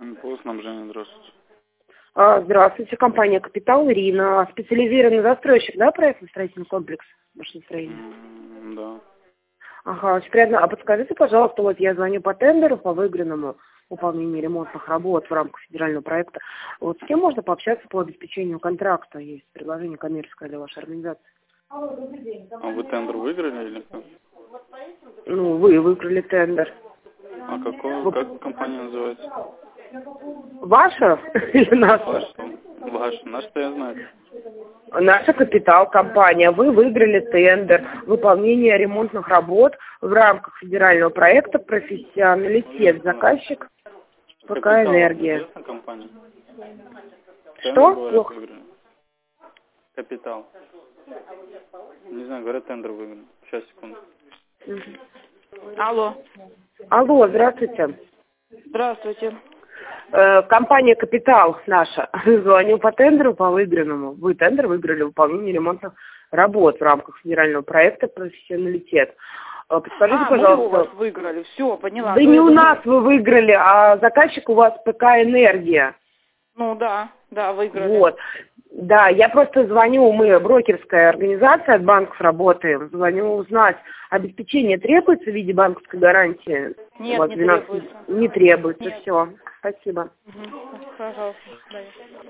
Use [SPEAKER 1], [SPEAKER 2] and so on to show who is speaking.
[SPEAKER 1] По снабжению, здравствуйте.
[SPEAKER 2] Здравствуйте, компания «Капитал», Ирина. Специализированный застройщик, да, проектно-строительный комплекс машиностроения?
[SPEAKER 1] Да.
[SPEAKER 2] Ага, очень приятно. А подскажите, пожалуйста, вот я звоню по тендеру, по выигранному выполнению ремонтных работ в рамках федерального проекта. Вот с кем можно пообщаться по обеспечению контракта? Есть предложение коммерческое для вашей организации.
[SPEAKER 1] А вы тендер выиграли или как?
[SPEAKER 2] Ну, вы выиграли тендер.
[SPEAKER 1] А как компания называется?
[SPEAKER 2] Ваша или наша?
[SPEAKER 1] Ваша. Наша-то я знаю.
[SPEAKER 2] Наша «Капитал» компания. Вы выиграли тендер выполнения ремонтных работ в рамках федерального проекта «Профессионалитет». Заказчик ПК «Энергия».
[SPEAKER 1] Известная компания?
[SPEAKER 2] Что?
[SPEAKER 1] Тендер,
[SPEAKER 2] Плохо.
[SPEAKER 1] выиграли. Капитал. Не знаю, говорят, тендер выиграли. Сейчас, секунду.
[SPEAKER 3] Алло.
[SPEAKER 2] Алло, здравствуйте.
[SPEAKER 3] Здравствуйте.
[SPEAKER 2] Компания «Капитал» наша. Звоню по тендеру, по выигранному. Вы тендер выиграли выполнение ремонтных работ в рамках федерального проекта «Профессионалитет». Подскажите, пожалуйста.
[SPEAKER 3] Мы у вас выиграли. Все, поняла.
[SPEAKER 2] Да не у нас вы выиграли, а заказчик у вас ПК «Энергия».
[SPEAKER 3] Ну да, выиграли.
[SPEAKER 2] Вот. Да, я просто звоню, мы брокерская организация, от банков работаем. Звоню узнать, обеспечение требуется в виде банковской гарантии?
[SPEAKER 3] Нет,
[SPEAKER 2] Вот,
[SPEAKER 3] не
[SPEAKER 2] 12...
[SPEAKER 3] требуется.
[SPEAKER 2] Не требуется,
[SPEAKER 3] Нет.
[SPEAKER 2] все. Спасибо.
[SPEAKER 3] Угу. Пожалуйста.